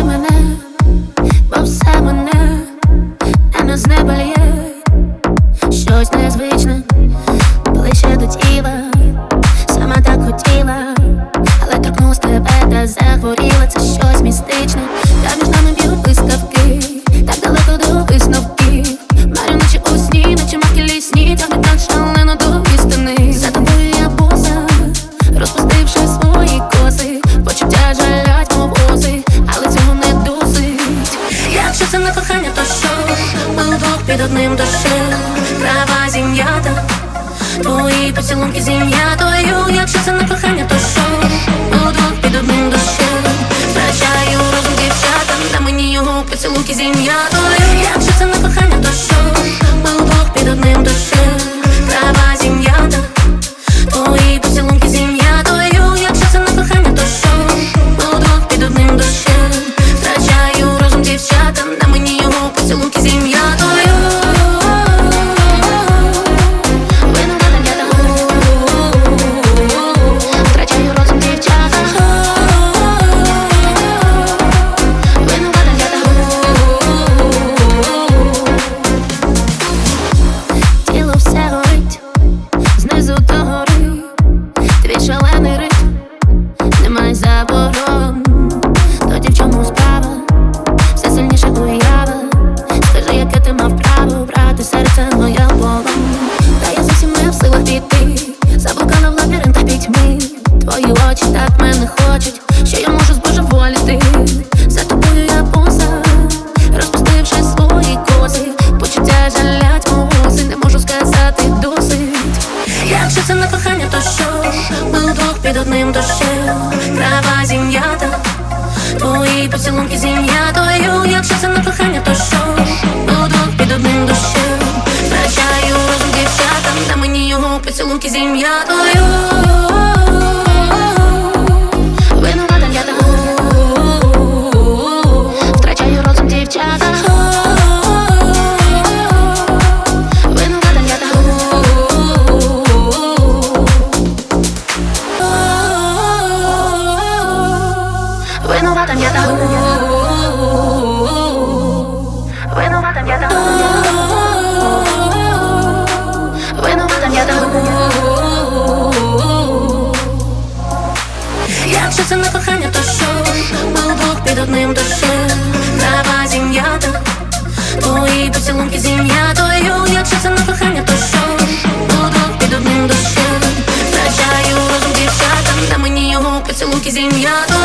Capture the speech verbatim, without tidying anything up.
мене, бо все мене не знеболіє. Щось незвичне, ближче до тіла. Сама так хотіла, але торкнулась тебе та захворіла. Це щось містичне, та між нами б'ють блискавки, так далеко до висновків. Марю ночі у сні, наче мавки лісні, тягне так шалено до істини. За тобою я боса, розпустивши свої коси. Почуття жалять, мов оси, але цього не досить. Якщо це не кохання, то що? Ми удвох під одним дощем, трава зім'ята, твої поцілунки зім'ятою. Якщо це не кохання, то що? Ми удвох під одним дощем, втрачаю розум дівчата, на мені його поцілунки зім'ятою. Якщо це не кохання, то що? Ми удвох під одним дощем, трава зім'ята, твої поцілунки зім'ятою. Якщо це не кохання, то що? Ми удвох під одним дощем, втрачаю розум дівчата, на мені його поцілунки зім'ятою. Шалений ритм, немає заборон. Тоді в чому справа? Все сильніше уява. Скажи, яке ти мав право брати серце моє в полон. Та я зовсім не в силах піти, заблукала в лабіринтах пітьми. Твої очі так мене хочуть, що я можу збожеволіти. За тобою я боса, розпустивши свої коси. Почуття жалять, мов оси, не можу сказати досить. Якщо це не кохання, то що? Ми удвох під одним дощем, трава зім'ята, твої поцілунки зім'ятою. Якщо це не кохання, то що? Ми удвох під одним дощем, втрачаю розум дівчата, на мені його поцілунки зім'ятою. Винувата я того, втрачаю розум дівчата. Винуватим я того, винуватим я того, винуватим я того. Якщо це не кохання, то що? Ми удвох під одним дощем, трава зім'ята, твої поцілунки зім'ятою. Якщо це не кохання, то що? Ми удвох під одним дощем, втрачаю розум дівчата, на мені його поцілунки зім'ятою.